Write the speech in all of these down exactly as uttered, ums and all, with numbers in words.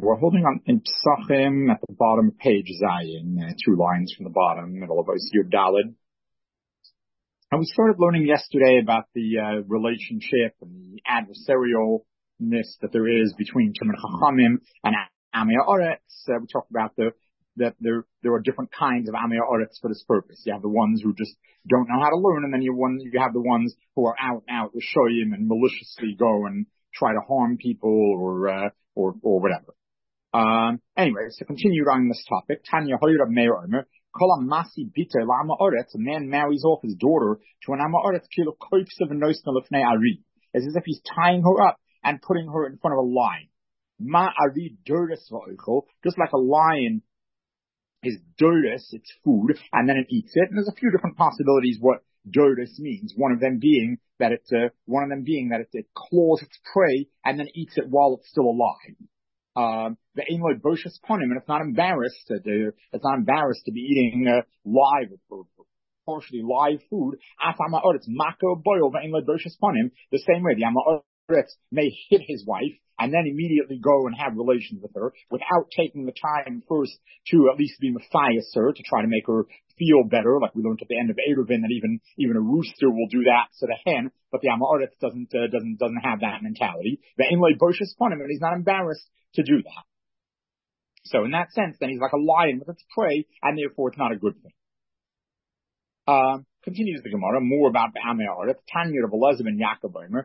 We're holding on in Psachim at the bottom of page Zayin, uh, two lines from the bottom, middle of Osir Dalid. And we started learning yesterday about the uh, relationship and the adversarialness that there is between Talmid Chachamim and Amei Haaretz. Uh, we talked about the that there there are different kinds of Amei Haaretz for this purpose. You have the ones who just don't know how to learn, and then you one you have the ones who are out and out Rishoyim and maliciously go and try to harm people or uh, or or whatever. Um, anyway, so continued on this topic. Tanya Hoyra Meir Omer, Kol Masi Bita Lama Haaretz. A man marries off his daughter to an Amei Haaretz kilo koipsav and noisna lefnei Ari. It's as if he's tying her up and putting her in front of a lion. Ma Ari durus va'oichel, just like a lion is durus, it's food, and then it eats it. And there's a few different possibilities what durus means. One of them being that it, uh, one of them being that it, it claws its prey and then eats it while it's still alive. Um, the aim like boshas ponim, and it's not embarrassed to do, it's not embarrassed to be eating uh, live or, or partially live food. Af Amei Haaretz mako boil the aim like boshas ponim. The same way the Amei Haaretz may hit his wife and then immediately go and have relations with her without taking the time first to at least be Matthias her, to try to make her feel better, like we learned at the end of Eruvin that even even a rooster will do that to the hen, but the Amei Haaretz doesn't uh, doesn't doesn't have that mentality. The Einlay Boshas upon him, and he's not embarrassed to do that. So in that sense, then he's like a lion with its prey, and therefore it's not a good thing. Um, continues the Gemara more about the Amei Haaretz. Tanya of Elazar ben Yaakov Omer,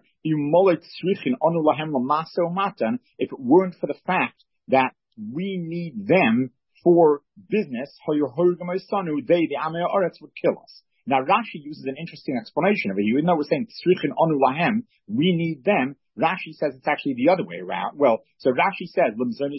if it weren't for the fact that we need them for business, they, the Amei Haaretz, would kill us. Now Rashi uses an interesting explanation of it. Even though we're saying tzrichin anu lahem, we need them, Rashi says it's actually the other way around. Well, so Rashi says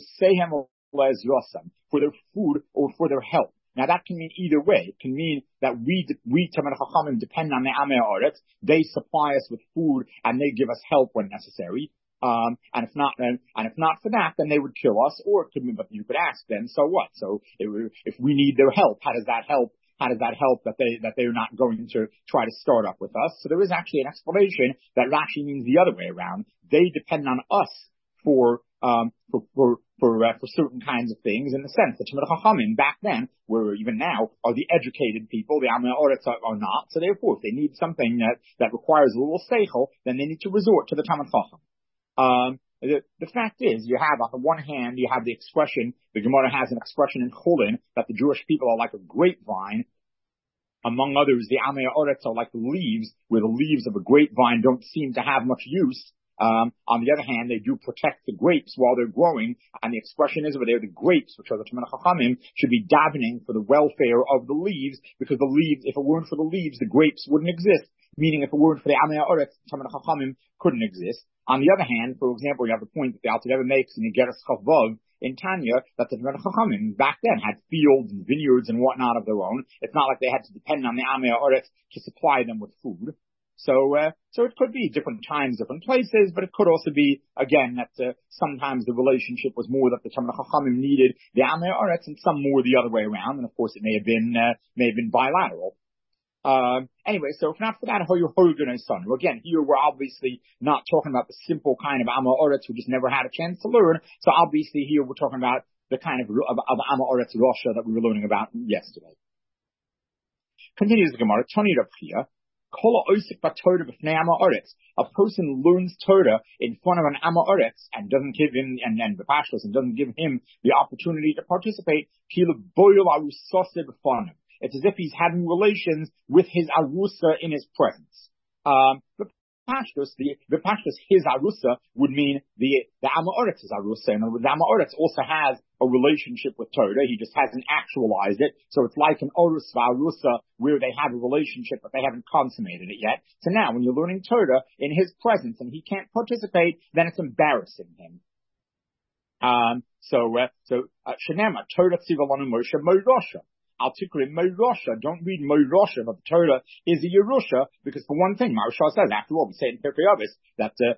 for their food or for their health. Now that can mean either way. It can mean that we, we Talmid Chachamim depend on the Amei Haaretz. They supply us with food and they give us help when necessary. Um, and if not, and, and if not for that, then they would kill us. Or it could be, but you could ask then, so what? So it, if we need their help, how does that help? How does that help that they, that they're not going to try to start up with us? So there is actually an explanation that Rashi means the other way around. They depend on us for, um, for, for, for, uh, for certain kinds of things, in the sense that Talmid Chachamim back then, where even now, are the educated people, the Amei Haaretz are, are not. So therefore, if they need something that, that requires a little seichel, then they need to resort to the Talmid Chacham. Um, the, the fact is, you have, on the one hand, you have the expression, the Gemara has an expression in Chulin, that the Jewish people are like a grapevine. Among others, the Amei Haaretz are like the leaves, where the leaves of a grapevine don't seem to have much use. Um, on the other hand, they do protect the grapes while they're growing, and the expression is over there, the grapes, which are the Talmid Chachamim, should be davening for the welfare of the leaves, because the leaves, if it weren't for the leaves, the grapes wouldn't exist. Meaning, if it weren't for the Amei Haaretz, Talmid Chachamim couldn't exist. On the other hand, for example, you have the point that the Alter Rebbe makes in Igeres Chavav in Tanya, that the Talmid Chachamim back then had fields and vineyards and whatnot of their own. It's not like they had to depend on the Amei Haaretz to supply them with food. So, uh, so it could be different times, different places, but it could also be, again, that uh, sometimes the relationship was more that the Talmid Chachamim needed the Amei Haaretz, and some more the other way around. And of course, it may have been uh, may have been bilateral. Um, anyway, so if not for that, again, here we're obviously not talking about the simple kind of Amei Haaretz who just never had a chance to learn. So obviously here we're talking about the kind of of, of Amei Haaretz Rasha that we were learning about yesterday. Continues the Gemara, Tony Rav Chia. A person learns Torah in front of an Amei Haaretz and doesn't give him, and then B'Pashtos, and doesn't give him the opportunity to participate. It's as if he's having relations with his arusa in his presence. Um, B'Pashtos, the B'Pashtos, his arusa would mean the the Amei Haaretz's arusa. And the Amei Haaretz also has a relationship with Torah. He just hasn't actualized it. So it's like an Orus v'arusa where they have a relationship, but they haven't consummated it yet. So now, when you're learning Torah in his presence and he can't participate, then it's embarrassing him. Um, so, uh, so, Shenema, Torah tzivalanu Moshe Moirosha. Al Tikri Moirosha. Don't read Moirosha, but the Torah is a Yerusha, because for one thing, Maharsha says, after all, we say in Pirkei Avos, that, uh,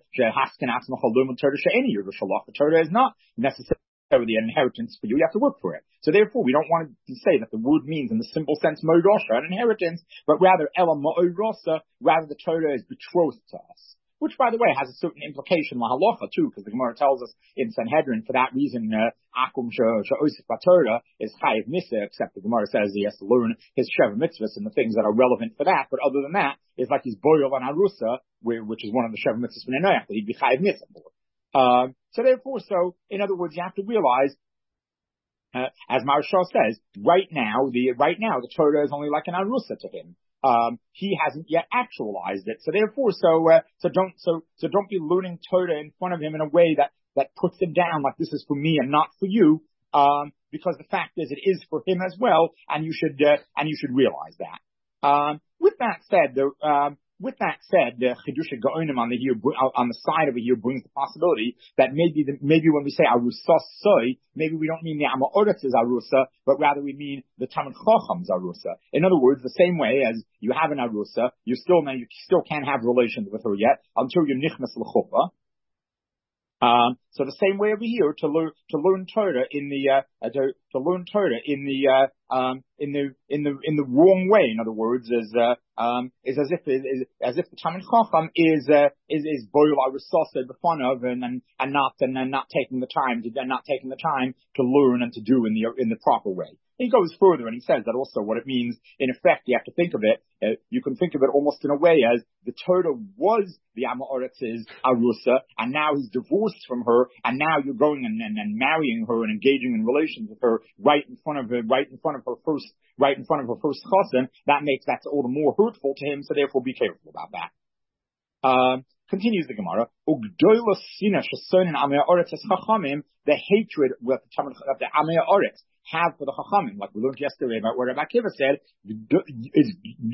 the Torah is not necessarily an inheritance for you. You have to work for it. So therefore, we don't want to say that the word means in the simple sense Moirosha, an inheritance, but rather Ela Moirosha, rather the Torah is betrothed to us. which, by the way, has a certain implication, la halacha, too, because the Gemara tells us in Sanhedrin, for that reason, uh, akum she'osif b'Torah is chayiv misa, except the Gemara says he has to learn his sheva mitzvahs and the things that are relevant for that, but other than that, it's like he's boil on arusa, which is one of the sheva mitzvahs from Nenoach, that he'd be chayiv misa for. Um, so therefore, so, in other words, you have to realize, uh, as Maharshal says, right now, the, right now, the Torah is only like an arusa to him. Um, he hasn't yet actualized it. So therefore, so, uh, so don't, so, so don't be learning Torah in front of him in a way that, that puts him down like this is for me and not for you. Um, because the fact is it is for him as well, and you should, uh, and you should realize that. Um, with that said, the, um, With that said, the Chidusha Gaonim on the here, on the side of it here brings the possibility that maybe the, maybe when we say Arusa Soy, maybe we don't mean the Amoritz is Arusa, but rather we mean the Talmid Chacham's Arusa. In other words, the same way as you have an Arusa, you still, you still can't have relations with her yet until you're Nichnas L'Chuppah. Um, so the same way over here to learn to learn Torah in the uh, to, to learn Torah in the uh, um, in the in the in the wrong way. In other words, is uh, um, is as if is, as if the Talmid Chacham is uh, is is boil arisasa b'fanav and and and not and, and not taking the time to and not taking the time to learn and to do in the in the proper way. He goes further and he says that also what it means, in effect, you have to think of it, uh, you can think of it almost in a way as the Torah was the Amoritz' Arusa, and now he's divorced from her, and now you're going and, and, and marrying her and engaging in relations with her right in front of her, right in front of her first, right in front of her first chassan. That makes that all the more hurtful to him, so therefore be careful about that. Um, Continues the Gemara, the hatred with the Amei Oretz have for the Chachamim, like we learned yesterday about what Rabbi Akiva said, is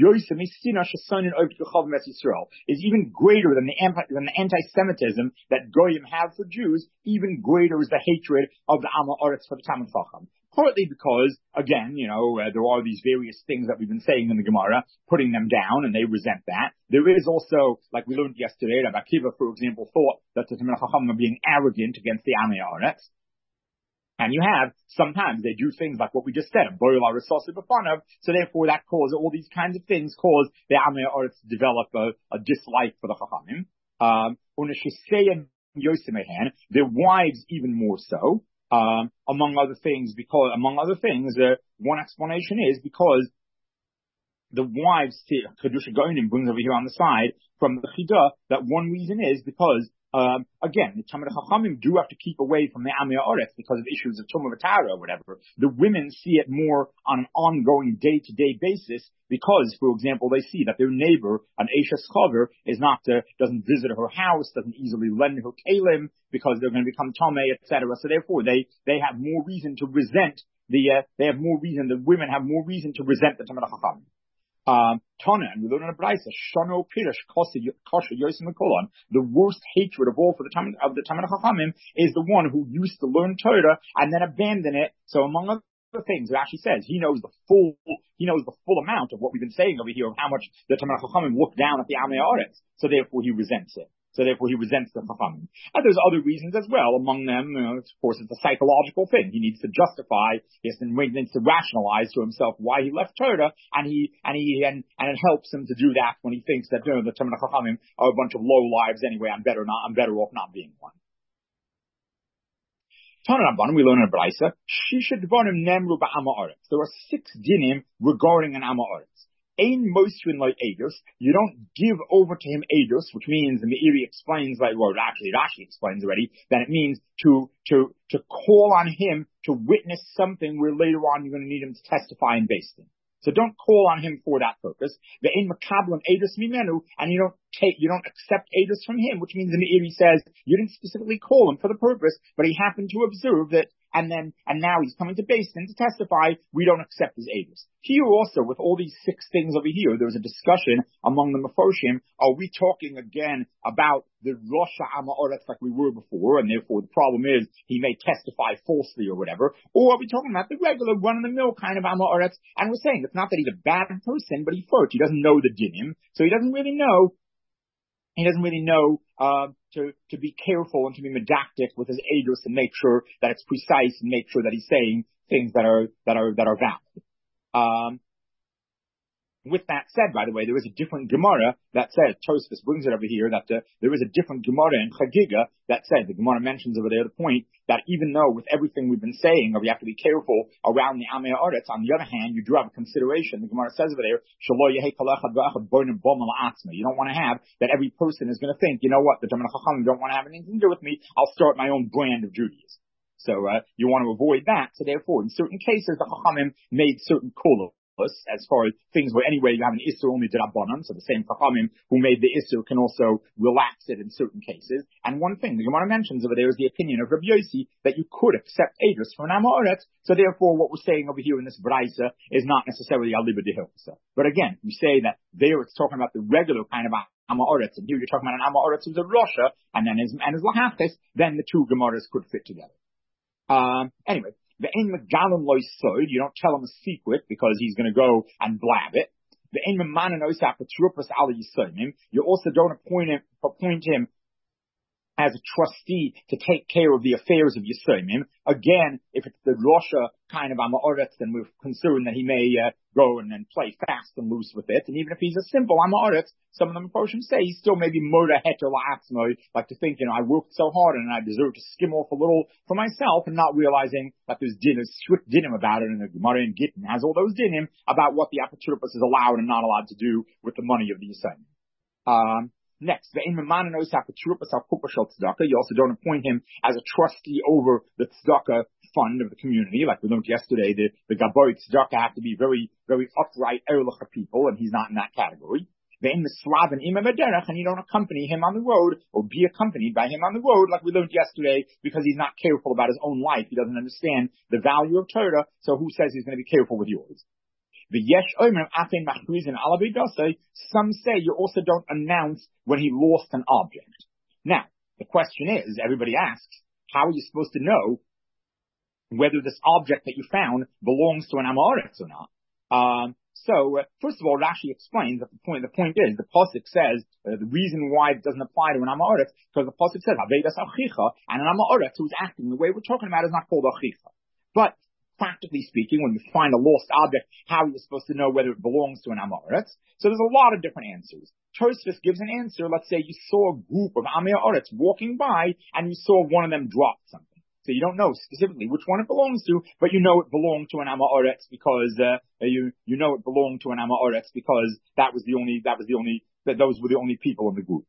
is even greater than the, than the anti-Semitism that Goyim have for Jews. Even greater is the hatred of the Amei Oretz for the Talmid Chacham. Partly because, again, you know, uh, there are these various things that we've been saying in the Gemara, putting them down, and they resent that. There is also, like we learned yesterday, Rabbi Akiva, for example, thought that the Talmid Chacham are being arrogant against the Amei Oretz. And you have, sometimes they do things like what we just said, boil arisasa b'fanav, so therefore that causes, all these kinds of things cause the Amei Oretz to develop a, a dislike for the Chachamim. Um, their wives even more so. Um, among other things, because, among other things, uh, one explanation is because the wives, Chidusha Gaonim brings over here on the side, from the Chidah, that one reason is because, um, again, the Talmid Chachamim do have to keep away from the Amei Oretz because of issues of Tumah V'Tara or whatever. The women see it more on an ongoing day-to-day basis because, for example, they see that their neighbor, an Eishes Chaver, is not, uh, doesn't visit her house, doesn't easily lend her kelim because they're going to become Tomei, et cetera. So therefore, they, they have more reason to resent the, uh, they have more reason, the women have more reason to resent the Talmid Chachamim. Um, Tana, and we learn in a Braisa, Shano Pirish, Kosha Yosim Kolon, the worst hatred of all for the Talmid, of the Talmid Chachamim is the one who used to learn Torah and then abandon it. So among other things, it actually says he knows the full, he knows the full amount of what we've been saying over here of how much the Talmid Chachamim look down at the Amei Oretz. So therefore he resents it. So therefore he resents the Chachamim. And there's other reasons as well. Among them, you know, of course, it's a psychological thing. He needs to justify, he has to, he needs to rationalize to himself why he left Torah, and he, and he, and, and it helps him to do that when he thinks that, you know, the Talmid Chachamim are a bunch of low lives anyway. I'm better not, I'm better off not being one. We learn in a Braisa, Shisha Dvarim Nemru Ba'ama Oretz. There are six dinim regarding an Ama Oretz. Ein Mosrin like Eidos, you don't give over to him Eidos, which means, the Meiri explains, like, well, actually, Rashi explains already, that it means to, to, to call on him to witness something where later on you're going to need him to testify in Beis Din. So don't call on him for that purpose. Ve'ein makablam Eidos mimenu, and you don't take, you don't accept Eidos from him, which means the Meiri says, you didn't specifically call him for the purpose, but he happened to observe that, and then, and now he's coming to Beis Din to testify, we don't accept his Eidos. Here also, with all these six things over here, there was a discussion among the Mefarshim, are we talking again about the Rosh Ha'ama Oretz like we were before, and therefore the problem is he may testify falsely or whatever, or are we talking about the regular run-of-the-mill kind of Ha'ama Oretz, and we're saying it's not that he's a bad person, but he first, he doesn't know the dinim, so he doesn't really know He doesn't really know uh, to to be careful and to be medactic with his eidos and make sure that it's precise and make sure that he's saying things that are that are that are valid. Um, With that said, by the way, there is a different Gemara that says, Tosfos brings it over here, that uh, there is a different Gemara in Chagiga that says, the Gemara mentions over there the point that even though with everything we've been saying, or you have to be careful around the Amei Haaretz, on the other hand, you do have a consideration. The Gemara says over there, you don't want to have that every person is going to think, you know what, the Talmidei Chachamim don't want to have anything to do with me, I'll start my own brand of Judaism. So uh, you want to avoid that. So therefore, in certain cases, the Chachamim made certain kolos, as far as things where anyway you have an Isser only D'Rabbanan, so the same Chachamim who made the Isser can also relax it in certain cases. And one thing the Gemara mentions over there is the opinion of Rabbi Yossi that you could accept Eidos for an Amei Haaretz. So therefore what we're saying over here in this Braisa is not necessarily Aliba Dehilsa. But again, we say that there it's talking about the regular kind of Amei Haaretz, and here you're talking about an Amei Haaretz who's a Rosha, and then his, and his Lahachis, then the two Gemaras could fit together. Um, anyway. The ein megalim lo yisod, you don't tell him a secret because he's going to go and blab it. The ein memanen osah patrupas ala yisodimim, you also don't appoint him, appoint him as a trustee to take care of the affairs of Yisomim. Again, if it's the Rosha kind of Amei Haaretz, then we're concerned that he may uh, go and, and play fast and loose with it. And even if he's a simple Amei Haaretz, some of them Mephoshim say he's still maybe Moda Heter La'atzmo, like to think, you know, I worked so hard and I deserve to skim off a little for myself, and not realizing that there's din, strict dinim about it, and the Gemara in Gittin has all those dinim about what the Apotropos is allowed and not allowed to do with the money of the Yisomim. Um, Next, you also don't appoint him as a trustee over the tzedakah fund of the community. Like we learned yesterday, the, the Gabbai tzedakah have to be very, very upright, erlich people, and he's not in that category. And you don't accompany him on the road, or be accompanied by him on the road, like we learned yesterday, because he's not careful about his own life. He doesn't understand the value of Torah, so who says he's going to be careful with yours? Some say you also don't announce when he lost an object. Now, the question is, everybody asks, how are you supposed to know whether this object that you found belongs to an Amei Haaretz or not? Um, so, uh, first of all, Rashi explains that the point, the point is, the Pasuk says, uh, the reason why it doesn't apply to an Amei Haaretz, because the Pasuk says, Avedas Achicha, and an Amei Haaretz who's acting the way we're talking about is not called Achicha. But, practically speaking, when you find a lost object, how are you supposed to know whether it belongs to an Amei Haaretz? So there's a lot of different answers. Tosfos gives an answer. Let's say you saw a group of Amei Haaretz walking by, and you saw one of them drop something. So you don't know specifically which one it belongs to, but you know it belonged to an Amei Haaretz because uh, you you know it belonged to an Amei Haaretz because that was the only that was the only that those were the only people in the group.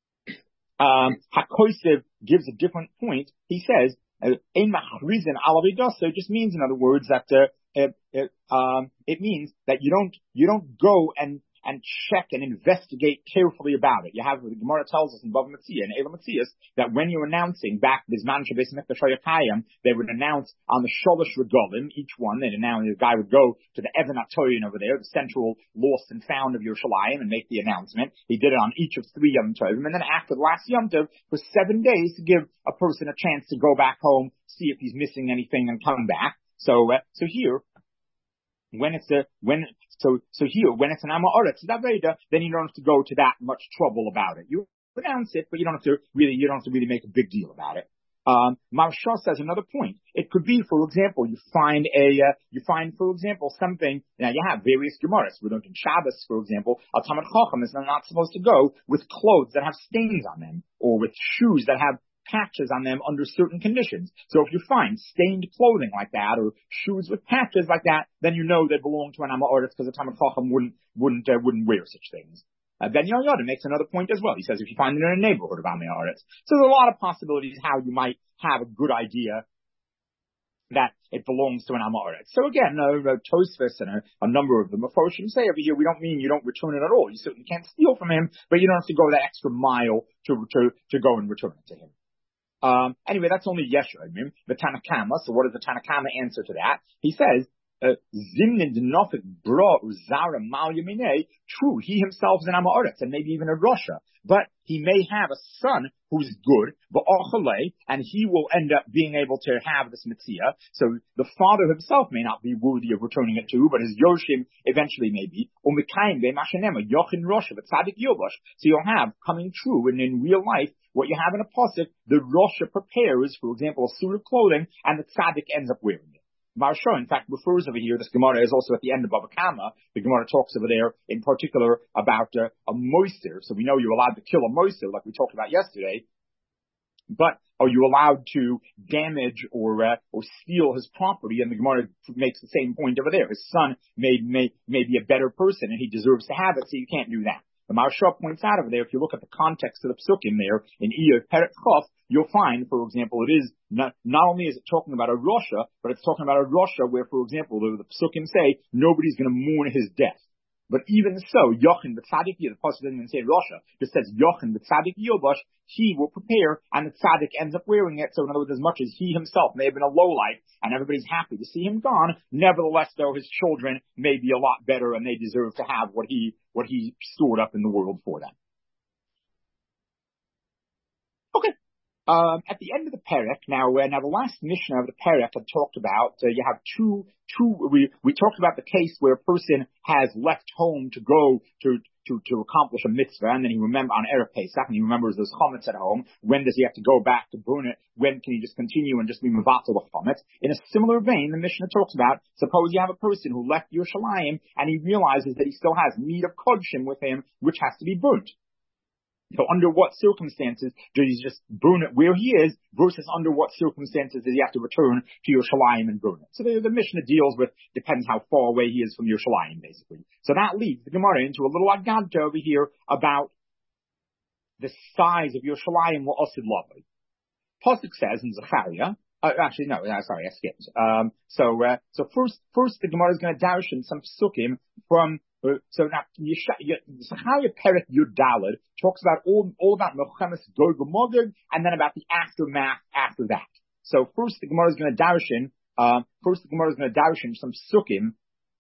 Um, HaKosev gives a different point. He says, Ein machrizin al avidaso just means, in other words, that uh, it, it, um, it means that you don't you don't go and and check and investigate carefully about it. You have, the Gemara tells us in Bava Metzia and Ela Metzias, that when you're announcing back Bisman Shabbos Mikdash Hayakayim, they would announce on the Sholosh Regalim, each one, they'd announce, the guy would go to the Even HaToyin over there, the central lost and found of Yerushalayim, and make the announcement. He did it on each of three Yom Tovim, and then after the last Yom Tov, for seven days to give a person a chance to go back home, see if he's missing anything, and come back. So, uh, so here, when it's a, when, so, so here, when it's an Amei Haaretz, then you don't have to go to that much trouble about it. You announce it, but you don't have to really, you don't have to really make a big deal about it. Um, Maharsha says another point. It could be, for example, you find a, uh, you find, for example, something, now you have various Gemaras. We learned in Shabbos, for example, a Talmid Chacham is not supposed to go with clothes that have stains on them, or with shoes that have patches on them under certain conditions. So if you find stained clothing like that, or shoes with patches like that, then you know they belong to an Amei Haaretz, because a Talmid Chacham wouldn't, wouldn't, uh, wouldn't wear such things. Uh, Ben Yoyada makes another point as well. He says if you find it in a neighborhood of Amei Haaretz. So there's a lot of possibilities how you might have a good idea that it belongs to an Amei Haaretz. So again, uh, uh, Tosfos and a, a number of the Mephoshim say over here, we don't mean you don't return it at all. You certainly can't steal from him, but you don't have to go that extra mile to, to, to go and return it to him. Um, anyway, that's only Yeshua, the Tanakama. So what does the Tanakama answer to that? He says, Zimnin denofik bra uzara mal yamine. True, he himself is an Amei Haaretz and maybe even a Rosha, but he may have a son who's good, but ochale, and he will end up being able to have this mitzvah. So the father himself may not be worthy of returning it to, but his yoshim eventually may be. Umikayim be mashenema yochin Rosha, but tzadik yobosh. So you'll have coming true, and in real life, what you have in a pasuk, the Rosha prepares, for example, a suit of clothing, and the tzaddik ends up wearing it. Maharsha, in fact, refers over here, this Gemara is also at the end of Bava Kama. The Gemara talks over there in particular about uh, a moister. So we know you're allowed to kill a moister, like we talked about yesterday. But are you allowed to damage or uh, or steal his property? And the Gemara makes the same point over there. His son may, may, may be a better person and he deserves to have it, so you can't do that. The Maharsha points out over there, if you look at the context of the psukim there, in Iyov Perek Chof, you'll find, for example, it is not, not only is it talking about a Rosha, but it's talking about a Rosha where, for example, the, the psukim say, nobody's going to mourn his death. But even so, Yochin b'tzadik, the pasuk doesn't even say Rosha, it says Yochin b'tzadik yobash, he will prepare, and the tzaddik ends up wearing it. So in other words, as much as he himself may have been a lowlife, and everybody's happy to see him gone, nevertheless, though, his children may be a lot better, and they deserve to have what he, what he stored up in the world for them. Okay. Um, at the end of the Perek, now, uh, now the last Mishnah of the Perek had talked about, uh, you have two, two, we, we talked about the case where a person has left home to go to, to, to accomplish a mitzvah, and then he remember on Erev Pesach, and he remembers there's chametz at home. When does he have to go back to burn it? When can he just continue and just be mevatel the chametz? In a similar vein, the Mishnah talks about, suppose you have a person who left Yerushalayim, and he realizes that he still has meat of kodshim with him, which has to be burnt. So under what circumstances does he just burn it where he is versus under what circumstances does he have to return to Yerushalayim and burn it? So the, the Mishnah deals with, depends how far away he is from Yerushalayim, basically. So that leads the Gemara into a little Agadta over here about the size of Yerushalayim La'asid Lavai. Pasuk says in Zechariah, uh, actually no, uh, sorry, I skipped. Um, so, uh, so first, first the Gemara is going to dash in some psukim from Uh, so now, Zechariah Perek Yud Daled talks about all, all about Melchemes Gog and Magog, and then about the aftermath after that. So first the Gemara is going to darshan, uh, first the Gemara is going to darshan some sukkim,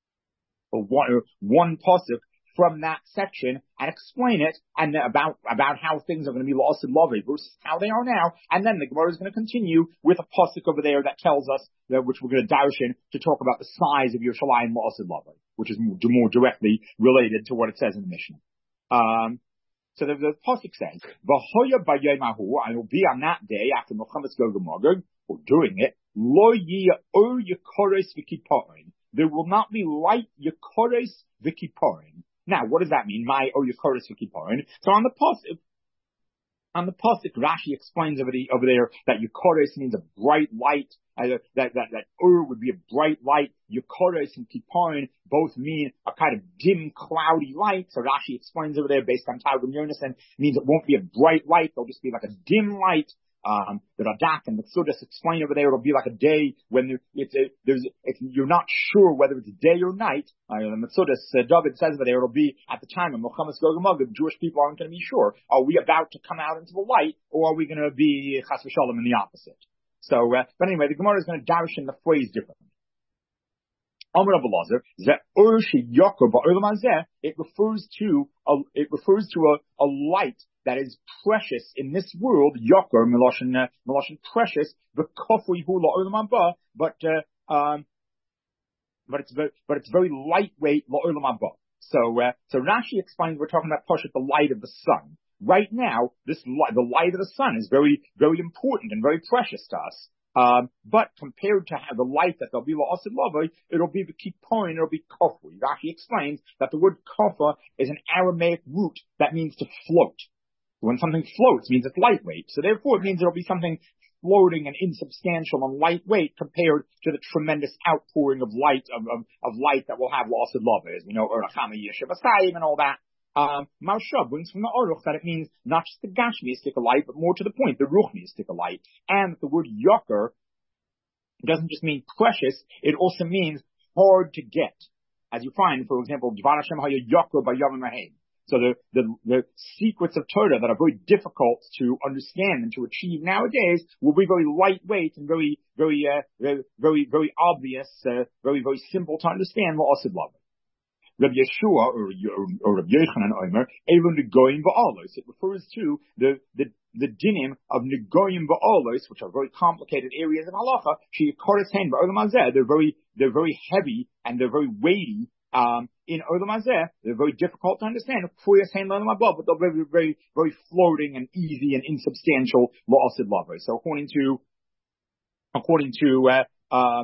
or one, or one pasuk from that section, and explain it, and about, about how things are going to be lost in Lavai versus how they are now, and then the Gemara is going to continue with a pasuk over there that tells us, that, which we're going to darshan, to talk about the size of Yerushalayim lost in Lavai, which is more, more directly related to what it says in the Mishnah. Um, so the, the pasuk says, "V'hoya b'yemahu," I will be on that day after Melchemes Gog and Magog, or during it, lo yia or yekores v'kiparim. There will not be light yekores v'kiparim. Now, what does that mean? My or yekores v'kiparim. So on the pasuk, on the pasuk, Rashi explains over, the, over there that yekores means a bright light. Uh, that, that, that Ur would be a bright light. Yekores and Kiparin both mean a kind of dim, cloudy light. So Rashi explains over there, based on Targum Yonasan, means it won't be a bright light. It'll just be like a dim light. Um, the Radak and the Tzudas explain over there, it'll be like a day when it's a, there's, if you're not sure whether it's day or night. Uh, the Tzudas, uh, David says over there, it'll be at the time of Melchemes Gog and Magog, Jewish people aren't going to be sure. Are we about to come out into the light, or are we going to be Chas v'Shalom in the opposite? So, uh, but anyway, the Gemara is going to darshan the phrase differently. Amar Rav Elazar, Ze'ur she'yakor ba'olam hazeh, it refers to a, it refers to a, a light that is precious in this world, Yakor, Meloshin, uh, Meloshin precious, v'kofui hu la'olam haba, but, uh, um, but it's very, but it's very lightweight la'olam haba. So, uh, so Rashi explains we're talking about Pashat, the light of the sun. Right now, this light, the light of the sun is very, very important and very precious to us. Um, but compared to the light that there'll be la'asid lavai, it'll be the kipoin, it'll be kofui. Rashi explains that the word kofa is an Aramaic root that means to float. When something floats, it means it's lightweight. So therefore, it means it'll be something floating and insubstantial and lightweight compared to the tremendous outpouring of light of, of, of light that will have la'asid lavai, as we know, Urachama Yeshiv Asayim and all that. Um, Maharsha brings from the Aruch that it means not just the Gashmiistic light, but more to the point, the Ruchniistic light. And the word Yakor doesn't just mean precious, it also means hard to get. As you find, for example, Dvar Hashem Haya Yakor by Yavim Mahim. So the, the, the secrets of Torah that are very difficult to understand and to achieve nowadays will be very lightweight and very, very, uh, very, very, very obvious, uh, very, very simple to understand. La'asid lavai. Rabbi Yeshua or, or, or Rabbi Yochanan Omer, Elon Negoyim Ba'alos. It refers to the, the, the dinim of Negoyim Ba'alos, which are very complicated areas of halacha. She'yikoris hen ba'olam hazeh. They're very, they're very heavy and they're very weighty. Um, in Olam Hazeh, they're very difficult to understand. But they're very, very, very floating and easy and insubstantial la'asid lavai. So according to, according to, uh, um,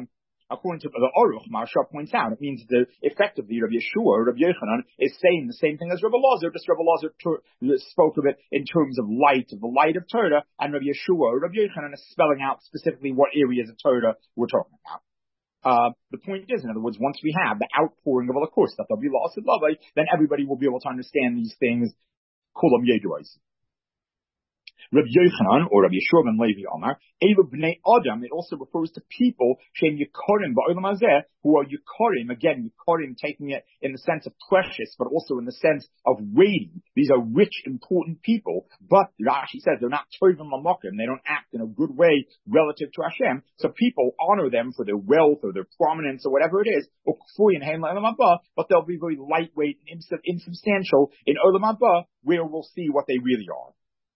according to the Aruch, Maharsha points out, it means that effectively Rabbi Yeshua, Rabbi Yochanan, is saying the same thing as Rabbi Lazar, just Rabbi Lazar ter- spoke of it in terms of light, of the light of Torah, and Rabbi Yeshua, Rabbi Yochanan is spelling out specifically what areas of Torah we're talking about. Uh, the point is, in other words, once we have the outpouring of a course that there'll be loss of love, then everybody will be able to understand these things. Kulam Yeduais. Rabbi Yochanan, or Rabbi Yeshua ben Levi Omar, Elu b'nei Adam, it also refers to people, Shem Yikorim ba'olam hazeh, who are Yikorim, again, Yikorim taking it in the sense of precious, but also in the sense of weighty. These are rich, important people, but Rashi says they're not tovim lamokim, they don't act in a good way relative to Hashem, so people honor them for their wealth or their prominence or whatever it is, but they'll be very lightweight and insubstantial in Olam Haba, where we'll see what they really are.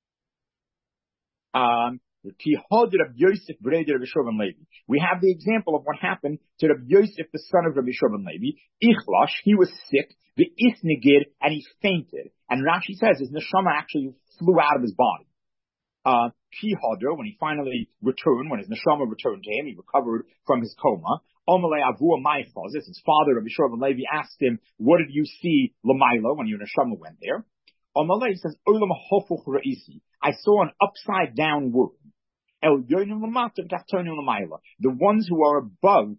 Um, we have the example of what happened to Rabbi Yosef, the son of Rabbi Yeshua ben Levi. Ichlash, he was sick, the isnigid, and he fainted. And Rashi says his neshama actually flew out of his body. Uh, Kihadr, when he finally returned, when his neshama returned to him, he recovered from his coma. Omalei Avua Maichaz, his father, Rabbi Yeshua ben Levi, asked him, what did you see Lamaila when your neshama went there? Omalei says, Olam Hofuch Ra'isi. I saw an upside down world. El Yonim Lamatim Tachtonim Lamaila. The ones who are above,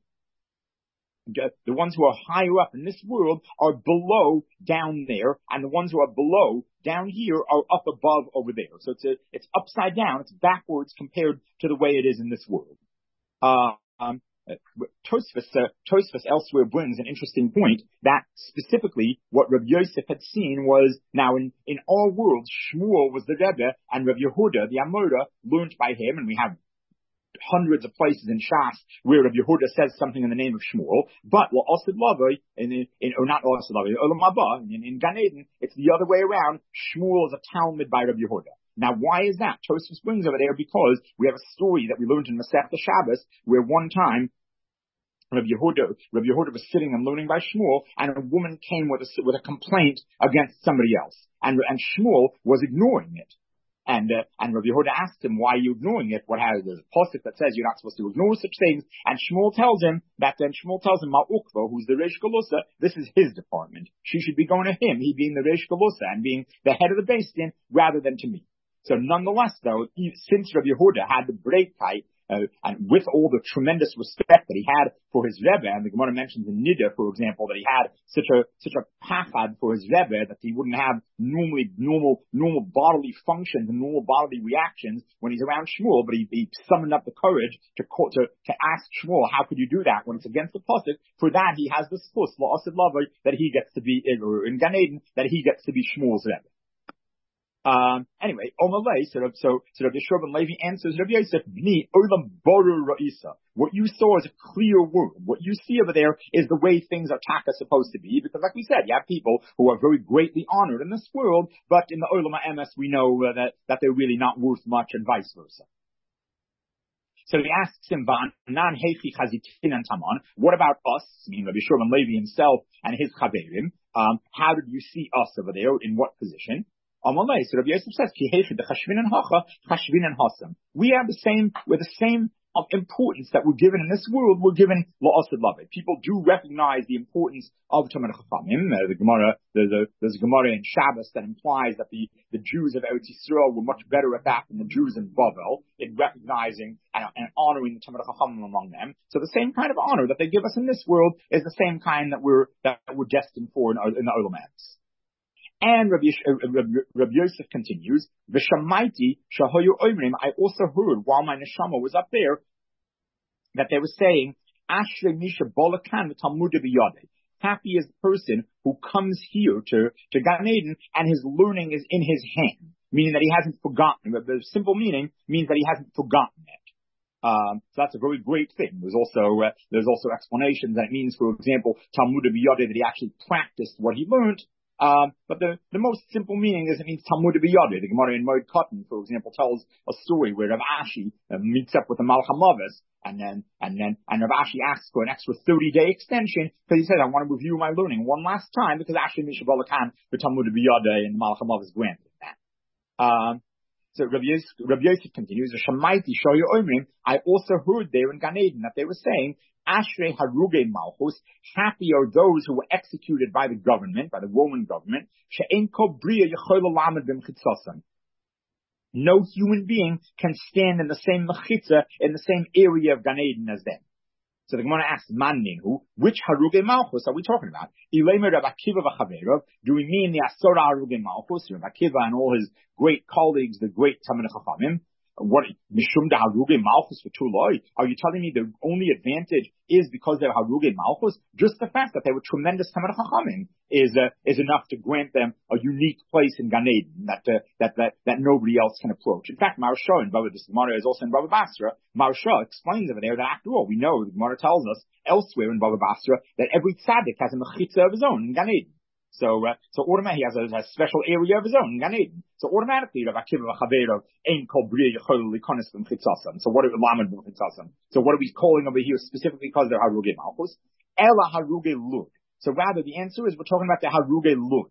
the ones who are higher up in this world are below down there, and the ones who are below down here are up above over there. So it's a, it's upside down, it's backwards compared to the way it is in this world. Uh, um, Tosfos, uh, Tosfos elsewhere brings an interesting point that specifically what Rabbi Yosef had seen was, now in, in our world, Shmuel was the Rebbe and Rabbi Yehuda, the Amora, learned by him, and we have hundreds of places in Shas where Rabbi Yehuda says something in the name of Shmuel, but La'asid Lavoi, in, in, or not La'asid Lavoi, Olam Haba, in, in Gan Eden, it's the other way around. Shmuel is a Talmud by Rabbi Yehuda. Now, why is that? Tosfos brings over there because we have a story that we learned in Masechta Shabbos where one time Rabbi Yehuda, Rabbi Yehuda was sitting and learning by Shmuel, and a woman came with a, with a complaint against somebody else, and and Shmuel was ignoring it. And uh, and Rabbi Yehuda asked him, why are you ignoring it? What has there's a pasuk that says you're not supposed to ignore such things. And Shmuel tells him that then Shmuel tells him, Ma'ukva, who's the Reish Galusa, this is his department. She should be going to him, he being the Reish Galusa and being the head of the Beis Din, rather than to me. So nonetheless, though, since Rabbi Yehuda had the breakite, Uh, and with all the tremendous respect that he had for his Rebbe, and the Gemara mentions in Nida, for example, that he had such a such a pachad for his Rebbe that he wouldn't have normally normal normal bodily functions and normal bodily reactions when he's around Shmuel, but he, he summoned up the courage to to to ask Shmuel, how could you do that when it's against the pasuk? For that, he has this fuss la'asid lavoi that he gets to be or in Gan Eden that he gets to be Shmuel's Rebbe. Um, anyway, Omalei, so, so, so Rabbi Yeshua ben Levi answers, Rabbi Yosef, Bni, Olam Boru Ra'isa. What you saw is a clear world. What you see over there is the way things are taka supposed to be, because like we said, you have people who are very greatly honored in this world, but in the Olam HaEmes we know uh, that, that they're really not worth much and vice versa. So he asks him, Nan Heichi Chazitin and Taman, what about us, meaning Rabbi Yeshua ben Levi himself and his Chaverim, um, how did you see us over there, in what position? Amalei, so Rabbi Yosef says, Ki Heichi the Chashvin and Hacha, Chashvin and Hasam. We have the same, with the same of importance that we're given in this world, we're given La'asid Lavoi. People do recognize the importance of Talmid Chachamim. Uh, the Gemara, there's a, there's a Gemara in Shabbos that implies that the, the Jews of Eretz Yisrael were much better at that than the Jews in Bavel, in recognizing and, and honoring the Talmid Chachamim among them. So the same kind of honor that they give us in this world is the same kind that we're, that we're destined for in, in the Olam HaEmes. And Rabbi, Rabbi, Rabbi Yosef continues, V'shamaiti shahoyu oimrim, I also heard while my neshama was up there that they were saying, Ashrei misha bolakan v'talmuda b'yadeh. Happy is the person who comes here to, to Gan Eden and his learning is in his hand, meaning that he hasn't forgotten. The simple meaning means that he hasn't forgotten it. Um, so that's a very great thing. There's also, uh, there's also explanations that it means, for example, talmuda b'yadeh, that he actually practiced what he learned. Um, but the, the most simple meaning is it means Talmud b'yadeh. The Gemara in Moed Katan, for example, tells a story where Rav Ashi uh, meets up with the Malach HaMavis, and then, and then, and Rav Ashi asks for an extra thirty day extension, because he said, I want to review my learning one last time, because Ashi Mishabalakan for Talmud b'yadeh, and the Malach HaMavis granted that. Um, So Rabbi Yosef, Rabbi Yosef continues, I also heard there in Gan Eden that they were saying, Ashrei Haruge Malchus, happy are those who were executed by the government, by the Roman government, She'en kol bria yechola lamed b'mchitzasam. No human being can stand in the same mechitza, in the same area of Gan Eden as them. So the Gemara asks, Manninhu, which Haruge Malchus are we talking about? Ilemer Rav Akiva v'chaverov, do we mean the Asora Haruge Malchus, Rav Akiva and all his great colleagues, the great Talmidei Chachamim? What, Mishum da Haruge Malchus v'tuloi? Are you telling me the only advantage is because they're Haruge Malchus? Just the fact that they were tremendous Talmidei Chachamim is, uh, is enough to grant them a unique place in Gan Eden that, uh, that, that, that nobody else can approach. In fact, Maharsha in Baba, this Gemara is also in Baba Basra. Maharsha explains over there that after all, we know, the Gemara tells us elsewhere in Baba Basra that every tzaddik has a mechitza of his own in Gan Eden. So, uh, so automatically he has a, a special area of his own in Gan Eden. So automatically, Rav Akiva v'chaverov ein kol bria yechol likonis b'mchitzasam. So what are lamed b'mchitzasam? So what are we calling over here specifically because they're Haruge Malchus? Ela Haruge Lud. So rather the answer is we're talking about the Haruge Lud.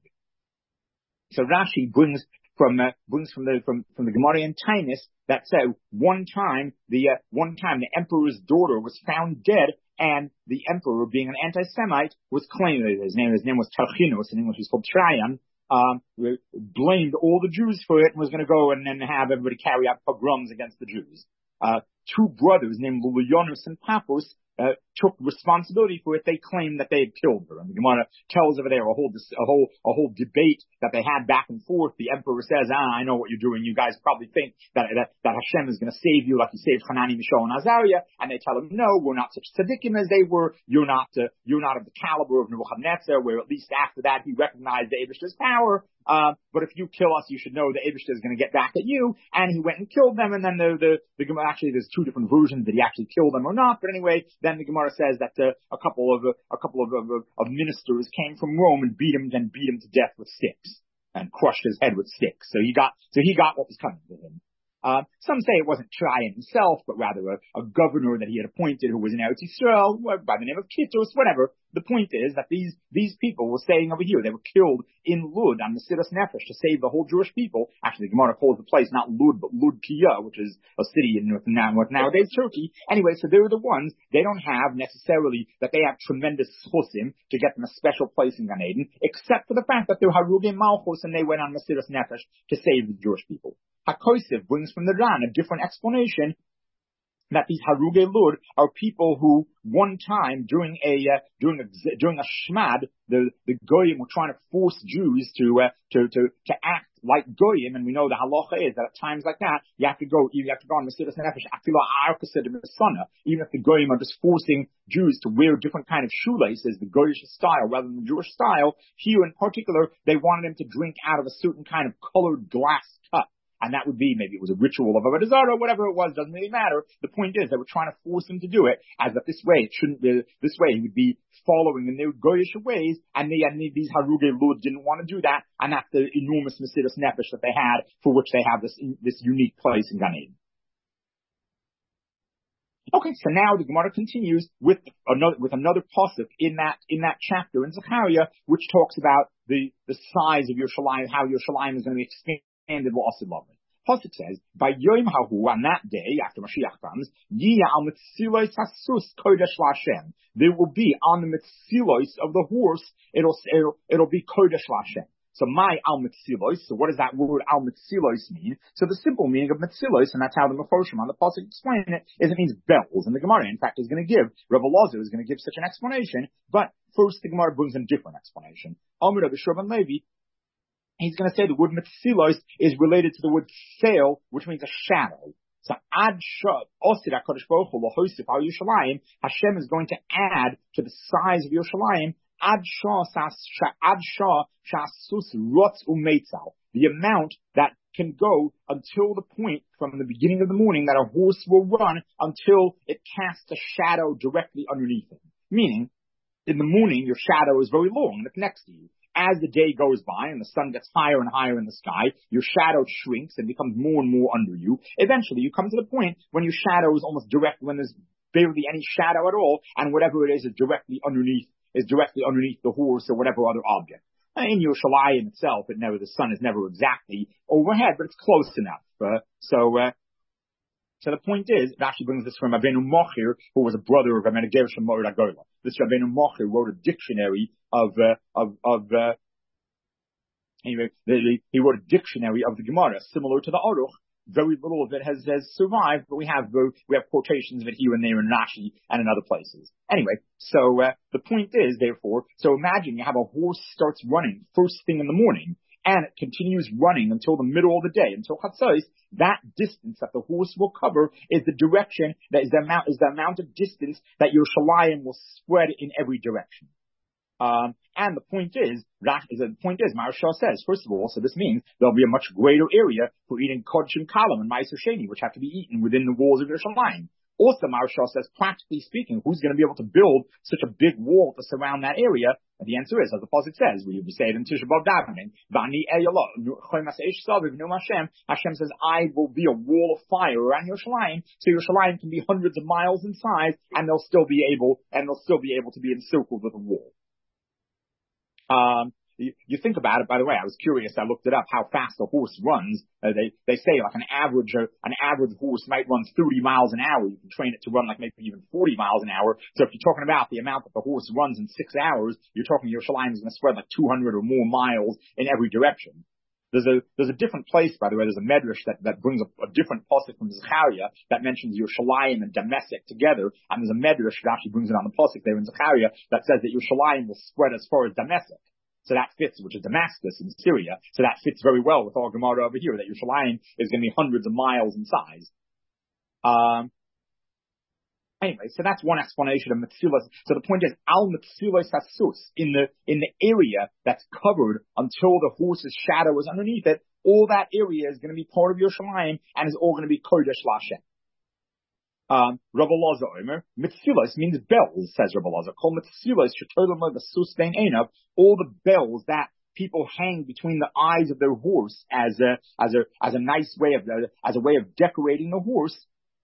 So Rashi brings from uh, brings from the from from the Gemara in Tainus that said one time the uh, one time the emperor's daughter was found dead. And the emperor, being an anti-Semite, was claiming his name. His name was Tarchinos. In English, he's called Trajan. Um, blamed all the Jews for it and was going to go and then have everybody carry out pogroms against the Jews. Uh, two brothers named Lulionis and Paphos uh, took responsibility for it. They claimed that they had killed her. And the Gemara tells over there a whole a whole a whole debate that they had back and forth. The emperor says, "Ah, I know what you're doing. You guys probably think that that, that Hashem is going to save you like He saved Hanani, Mishael, and Azariah." And they tell him, "No, we're not such tzaddikim as they were. You're not uh, you're not of the caliber of Nebuchadnezzar, where at least after that he recognized the Eibishter's power. Uh, but if you kill us, you should know the Eibishter is going to get back at you." And he went and killed them. And then the the, the actually there's two different versions that he actually killed them or not. But anyway, then the Gemara says that uh, a couple of uh, a couple of, of of ministers came from Rome and beat him and beat him to death with sticks and crushed his head with sticks. So he got so he got what was coming to him. Uh, some say it wasn't Trajan himself, but rather a, a governor that he had appointed who was in Eretz Yisrael by the name of Kittus, whatever. The point is that these, these people were staying over here. They were killed in Lud on the Mesiras Nefesh to save the whole Jewish people. Actually, the Gemara calls the place not Lud, but Lud Kiyah, which is a city in North, North nowadays Turkey. Anyway, so they're the ones, they don't have necessarily that they have tremendous chusim to get them a special place in Gan Eden, except for the fact that they're Haruge Malchus and they went on Mesiras Nefesh to save the Jewish people. HaKosef brings from the Ran a different explanation that these Haruge Lud are people who one time during a uh, during a during a shmad the the goyim were trying to force Jews to uh, to to to act like goyim, and we know the halacha is that at times like that you have to go you have to go on Mesiras Nefesh afilo arkased misana, even if the goyim are just forcing Jews to wear different kind of shoelaces, the goyish style rather than the Jewish style. Here in particular, they wanted them to drink out of a certain kind of colored glass cup. And that would be, maybe it was a ritual of Avodah Zarah, whatever it was, doesn't really matter. The point is, they were trying to force him to do it, as that this way, it shouldn't be, this way he would be following in their goyish ways, and, they, and these Haruge Lud didn't want to do that, and that's the enormous Mesiras Nefesh that they had, for which they have this, this unique place in Gan Eden. Okay, so now the Gemara continues with another, with another pasuk in that, in that chapter in Zechariah, which talks about the, the size of Yerushalayim, how Yerushalayim is going to be expanded. And it will also love it. Pasuk says, by Yom Hahu, on that day, after Mashiach comes, Yiyah al Metzilos Hasus Kodesh Lashem. There will be on the Metzilos of the horse, it'll, it'll, it'll be Kodesh Lashem. So my al Metzilos, so what does that word al Metzilos mean? So the simple meaning of Metzilos, and that's how the Meforshim on the Pasuk explain it, is it means bells. And the Gemara, in fact, is going to give, Rebbe Lazar is going to give such an explanation, but first the Gemara brings a different explanation. Amr Rabbi Shurban Levi, he's going to say the word metzilos is related to the word sail, which means a shadow. So ad shah, osir HaKadosh Baruch Hu l'hosif al Yerushalayim, Hashem is going to add to the size of Yerushalayim, ad shah, ad shah, shasus rotz u'meitzal, the amount that can go until the point from the beginning of the morning that a horse will run until it casts a shadow directly underneath it. Meaning, in the morning, your shadow is very long and it's next to you. As the day goes by and the sun gets higher and higher in the sky, your shadow shrinks and becomes more and more under you. Eventually, you come to the point when your shadow is almost direct, when there's barely any shadow at all, and whatever it is is directly underneath, is directly underneath the horse or whatever other object. In Yerushalayim itself, it never, the sun is never exactly overhead, but it's close enough. Uh, so, uh, so the point is, it actually brings this from Rabbeinu Mochir, who was a brother of Rabbeinu Gershom Moed Agola. This Rabbeinu Mochir wrote a dictionary of, uh, of, of, uh, anyway, he wrote a dictionary of the Gemara, similar to the Aruch. Very little of it has, has survived, but we have, uh, we have quotations of it here and there in Rashi and in other places. Anyway, so, uh, the point is, therefore, so imagine you have a horse starts running first thing in the morning, and it continues running until the middle of the day, until Chatzos. That distance that the horse will cover is the direction, that is the amount, is the amount of distance that your Shalayim will spread in every direction. Um, and the point is, that is, the point is, Maharsha says, first of all, so this means there'll be a much greater area for eating Kodesh and Kalam and Meiser Sheni, which have to be eaten within the walls of Yerushalayim. Also, Maharsha says, practically speaking, who's going to be able to build such a big wall to surround that area? And the answer is, as the Pasuk says, we say it in Tisha B'Av davening, Hashem says, I will be a wall of fire around Yerushalayim, so Yerushalayim can be hundreds of miles in size, and they'll still be able, and they'll still be able to be encircled with a wall. Um, you, you think about it, by the way, I was curious, I looked it up, how fast a horse runs. Uh, they, they say like an average, uh, an average horse might run thirty miles an hour. You can train it to run like maybe even forty miles an hour. So if you're talking about the amount that the horse runs in six hours, you're talking Yerushalayim is going to spread like two hundred or more miles in every direction. There's a, there's a different place, by the way, there's a medrash that, that brings a, a different pasuk from Zechariah that mentions Yerushalayim and Damascus together, and there's a medrash that actually brings it on the pasuk there in Zechariah that says that Yerushalayim will spread as far as Damascus. So that fits, which is Damascus in Syria, so that fits very well with our Gemara over here, that Yerushalayim is going to be hundreds of miles in size. Um, Anyway, so that's one explanation of Metzilos. So the point is, Al Metzilos Hasus, in the, in the area that's covered until the horse's shadow is underneath it, all that area is going to be part of Yerushalayim and is all going to be Kodesh Lashem. Um, Rabbi Lazar Omer, Metzilos means bells, says Rabbi Lazar. Call Metzilos, Shetolim the Sustain Einav, all the bells that people hang between the eyes of their horse as a, as a, as a nice way of, as a way of decorating the horse.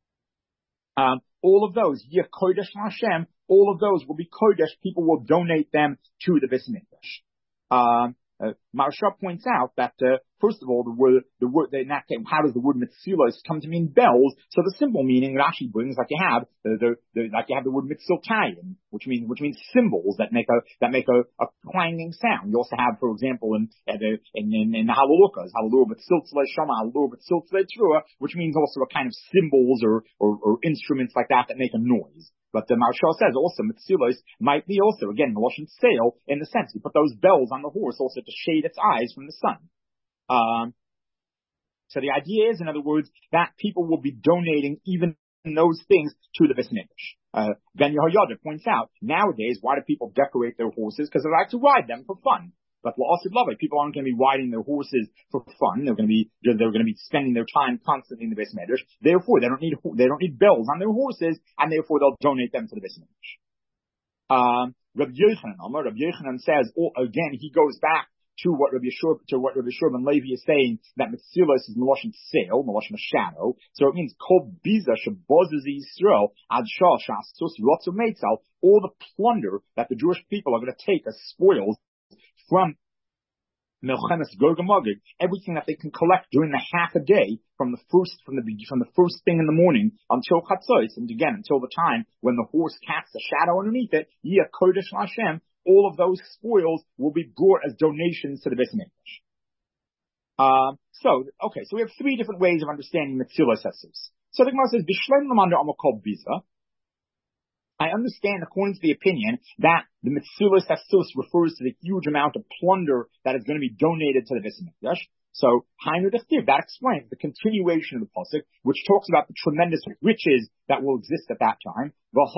Um, all of those, Yeh Kodesh Hashem, all of those will be Kodesh. People will donate them to the Beis Mikdash. Um, uh, Maharsha points out that, uh, first of all, the word, the word, in that case, how does the word Metzilos come to mean bells? So the simple meaning Rashi brings, like you have, the, the, the like you have the word Mitziltayim, which means, which means cymbals that make a, that make a, a clanging sound. You also have, for example, in, in, in, in the Halalukas, Halalu Mitziltzlei Shama, Halalu Mitziltzlei Trua, which means also a kind of cymbals or, or, or instruments like that that make a noise. But the Maharsha says also Metzilos might be also, again, Meloshin Sail, in the sense you put those bells on the horse also to shade its eyes from the sun. Um, so the idea is, in other words, that people will be donating even those things to the Beis Mikdash. Uh, Ben Yehoyada points out, nowadays, why do people decorate their horses? Because they like to ride them for fun. But La'asid Lavai, people aren't going to be riding their horses for fun. They're going to be, they're going to be spending their time constantly in the Beis Mikdash. Therefore, they don't need, they don't need bells on their horses, and therefore they'll donate them to the Beis Mikdash. Um, Rabbi Yochanan, Rabbi Yochanan says, oh, again, he goes back to what Rabbi Yeshua, to what Rabbi Yeshua ben Levi is saying, that Metzilos is Meloshin Sail, Meloshin shadow. So it means Kol Biza Shabozes Yisrael Ad Shah Shasus Yotzu Meitzal, all the plunder that the Jewish people are going to take as spoils from Melchemes Gog and Magog, everything that they can collect during the half a day from the first, from the, from the first thing in the morning until Chatzos, and again, until the time when the horse casts a shadow underneath it, Yeh Kodesh Hashem, all of those spoils will be brought as donations to the Beis Mikdash. Um, so, okay, so we have three different ways of understanding Metzilos Hasus. So the Gemara says, Bishleim Lamanda Amakol Biza. I understand, according to the opinion, that the Metzilos Hasus refers to the huge amount of plunder that is going to be donated to the Beis Mikdash. So, Hainu Dechtiv, that explains the continuation of the pasuk, which talks about the tremendous riches that will exist at that time.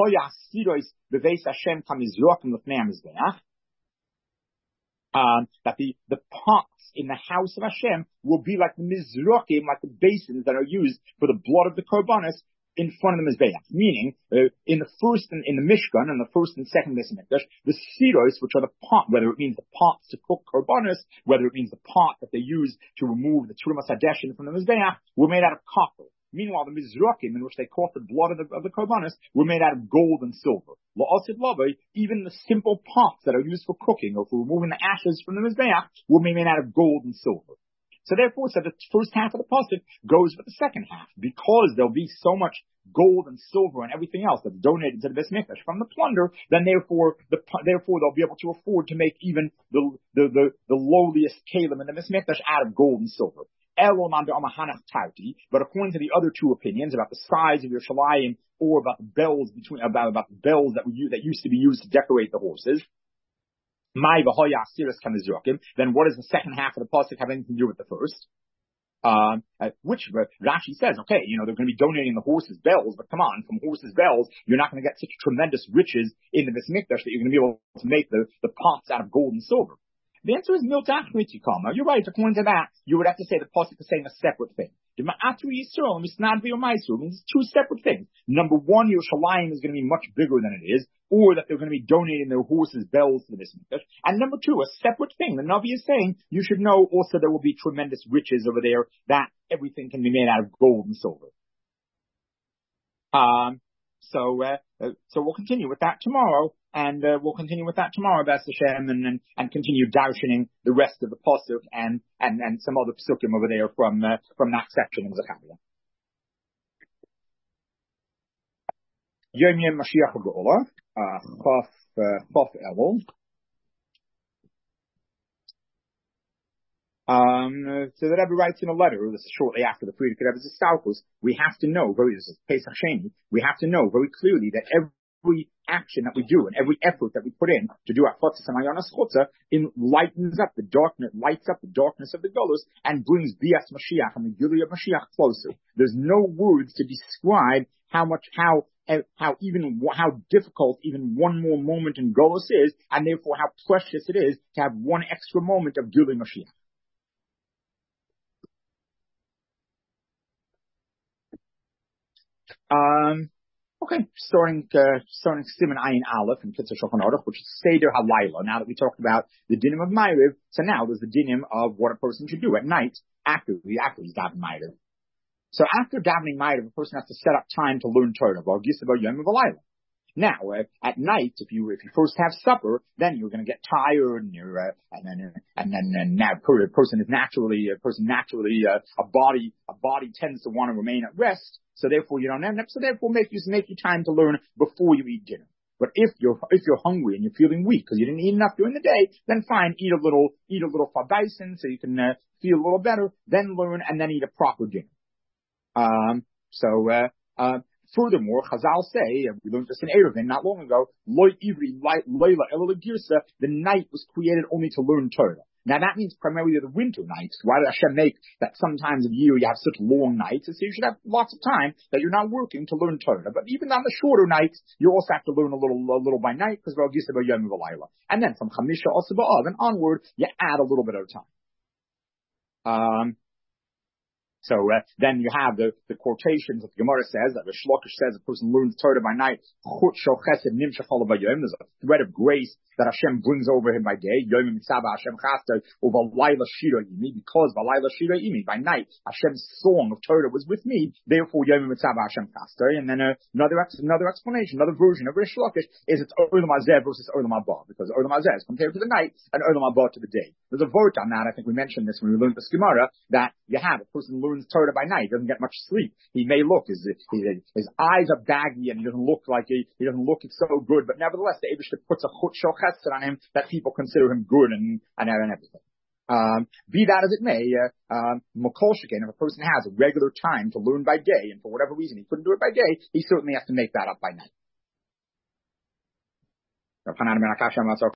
Um, that the, the pots in the house of Hashem will be like the mizrakim, like the basins that are used for the blood of the korbanos in front of the Mizbeach. Meaning, uh, in the first, and in the Mishkan, and the first and second Beis Mikdash, the siros, which are the pot, whether it means the pots to cook korbanos, whether it means the pot that they use to remove the Trumas Hadeshin from the Mizbeach, were made out of copper. Meanwhile, the Mizrakim, in which they caught the blood of the, of the korbanos, were made out of gold and silver. La'asid Lavai, even the simple pots that are used for cooking or for removing the ashes from the Mizbeach, were made out of gold and silver. So therefore, so the first half of the pasuk goes with the second half, because there'll be so much gold and silver and everything else that's donated to the Beis Mikdash from the plunder. Then therefore, the therefore they'll be able to afford to make even the the the, the lowliest kalim in the Beis Mikdash out of gold and silver. But according to the other two opinions about the size of Yerushalayim or about the bells between about about the bells that we that used to be used to decorate the horses, then what does the second half of the pasuk have anything to do with the first? Um, uh, which uh, Rashi says, okay, you know, they're going to be donating the horses' bells, but come on, from horses' bells, you're not going to get such tremendous riches in the Beis Mikdash that you're going to be able to make the, the pots out of gold and silver. The answer is miltach mitikama. You're right. According to that, you would have to say the pasuk is saying a separate thing. The ma'atu Yisrael misnad v'yomaisur means two separate things. Number one, Yerushalayim is going to be much bigger than it is, or that they're going to be donating their horses' bells to the Beis Mikdash. And number two, a separate thing. The Navi is saying you should know also there will be tremendous riches over there, that everything can be made out of gold and silver. Um. So, uh, uh, so we'll continue with that tomorrow, and uh, we'll continue with that tomorrow, B'ez Hashem, and, and and continue darshaning the rest of the pasuk and and and some other psukim over there from uh, from that section in Zechariah. Yom Yom Mashiach Ha'Geula, Chaf Chaf Elul. Um, so the Rebbe writes in a letter, this is shortly after the Frierdiker Rebbe's Estalkus, we have to know, very, this is Pesach Sheni, we have to know very clearly that every action that we do and every effort that we put in to do our Chotzes Hamayanas Chutza lightens up the darkness, lights up the darkness of the Golus and brings Bias Mashiach and the Gilui of Mashiach closer. There's no words to describe how much, how, how even, how difficult even one more moment in Golus is, and therefore how precious it is to have one extra moment of Gilui Mashiach. Um, okay, starting, uh, starting Siman Ayin Aleph in Kitzur Shulchan Aruch, which is Seder HaLayla. Now that we talked about the dinim of Ma'ariv, so now there's the dinim of what a person should do at night after, after he's davening Ma'ariv. So after davening Ma'ariv, a person has to set up time to learn Torah, Bar Gisava Yom V'Layla. Now, uh, at night, if you if you first have supper, then you're going to get tired, and you're uh, and then and then and now a person is naturally a person naturally uh, a body a body tends to want to remain at rest. So therefore, you don't end up. So therefore, make you make you time to learn before you eat dinner. But if you're if you're hungry and you're feeling weak because you didn't eat enough during the day, then fine, eat a little eat a little fabaisin so you can uh, feel a little better. Then learn and then eat a proper dinner. Um. So. Uh. Uh. Furthermore, Chazal say, we learned this in Eruvin not long ago, Loi Ivri Leila Elul Girsa, the night was created only to learn Torah. Now that means primarily the winter nights. Why did Hashem make that sometimes of year you have such long nights? So you should have lots of time that you're not working to learn Torah. But even on the shorter nights, you also have to learn a little, a little by night, because and then from Chamisha also Ba'av and onward, you add a little bit of time. Um, So uh, then you have the, the quotations that the Gemara says, that the Shlokish says a person learns Torah by night. There's a thread of grace that Hashem brings over him by day. Because by night Hashem's song of Torah was with me. Therefore, and then uh, another another explanation, another version of Rish Shlokish is it's Olam Hazeh versus Olam Haba, because Olam Hazeh is compared to the night and Olam Haba to the day. There's a vote on that. I think we mentioned this when we learned the Gemara, that you have a person learns Torah by night, doesn't get much sleep. He may look, his, his, his eyes are baggy and he doesn't look like he, he doesn't look so good, but nevertheless, the Eibishter puts a chut shel chesed on him that people consider him good and, and, and everything. Um, be that as it may, uh, um, Mokol Sheken, if a person has a regular time to learn by day, and for whatever reason he couldn't do it by day, he certainly has to make that up by night.